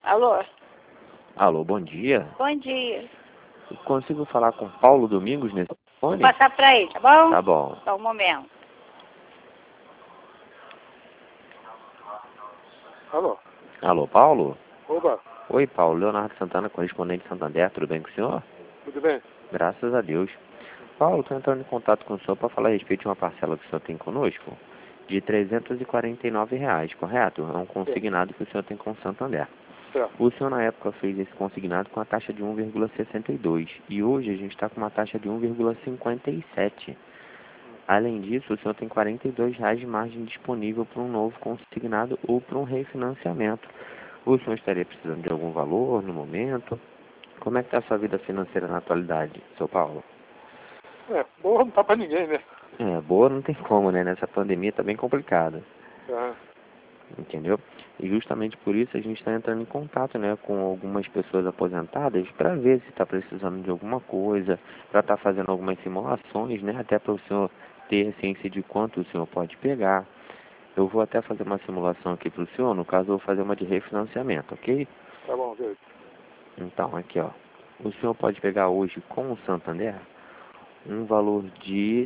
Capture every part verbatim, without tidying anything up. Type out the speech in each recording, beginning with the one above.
Alô? Alô, bom dia. Bom dia. Eu consigo falar com Paulo Domingos nesse Vou telefone? passar pra ele, tá bom? Tá bom. Só um momento. Alô? Alô, Paulo? Oba, Oi, Paulo. Leonardo Santana, correspondente de Santander. Tudo bem com o senhor? tudo bem? Graças a Deus. Paulo, estou entrando em contato com o senhor para falar a respeito de uma parcela que o senhor tem conosco de trezentos e quarenta e nove reais, correto? É um consignado que o senhor tem com o Santander. Certo. O senhor, na época, fez esse consignado com a taxa de um vírgula sessenta e dois e hoje a gente está com uma taxa de um vírgula cinquenta e sete. Além disso, o senhor tem quarenta e dois reais de margem disponível para um novo consignado ou para um refinanciamento. O senhor estaria precisando de algum valor no momento? Como é que está a sua vida financeira na atualidade, seu Paulo? É, boa não tá pra ninguém, né? É, boa não tem como, né? Nessa pandemia está bem complicada. Ah, Entendeu? E justamente por isso a gente está entrando em contato, né, com algumas pessoas aposentadas para ver se está precisando de alguma coisa, para estar fazendo algumas simulações, né, até para o senhor ter ciência de quanto o senhor pode pegar. Eu vou até fazer uma simulação aqui para o senhor, no caso eu vou fazer uma de refinanciamento, ok? tá bom, vejo. Então, aqui ó, o senhor pode pegar hoje com o Santander um valor de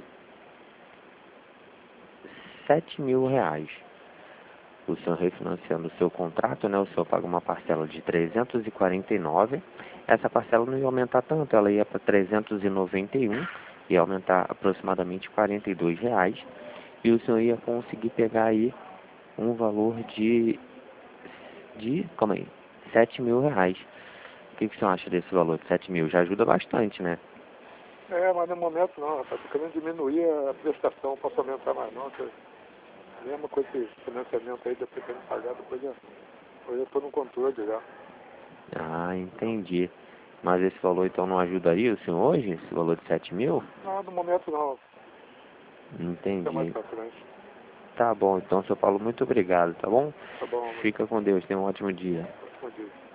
sete mil reais. O senhor refinanciando o seu contrato, né, o senhor paga uma parcela de trezentos e quarenta e nove. Essa parcela não ia aumentar tanto, ela ia para trezentos e noventa e um, ia aumentar aproximadamente quarenta e dois reais. E o senhor ia conseguir pegar aí um valor de, de, calma aí, sete mil reais. O que, que o senhor acha desse valor de sete mil? Já ajuda bastante, né? É, mas no momento não, rapaz. Tô querendo diminuir a prestação, posso aumentar mais não. Que mesmo com esse financiamento aí, depois de pagar, depois já, depois eu tô no controle já. Ah, entendi. Mas esse valor então não ajudaria o senhor hoje? Esse valor de sete mil? Não, no momento não. Fica mais Entendi. pra frente. Tá bom, então, seu Paulo, muito obrigado, tá bom? Tá bom, Fica com Deus, tenha um ótimo dia. respondi.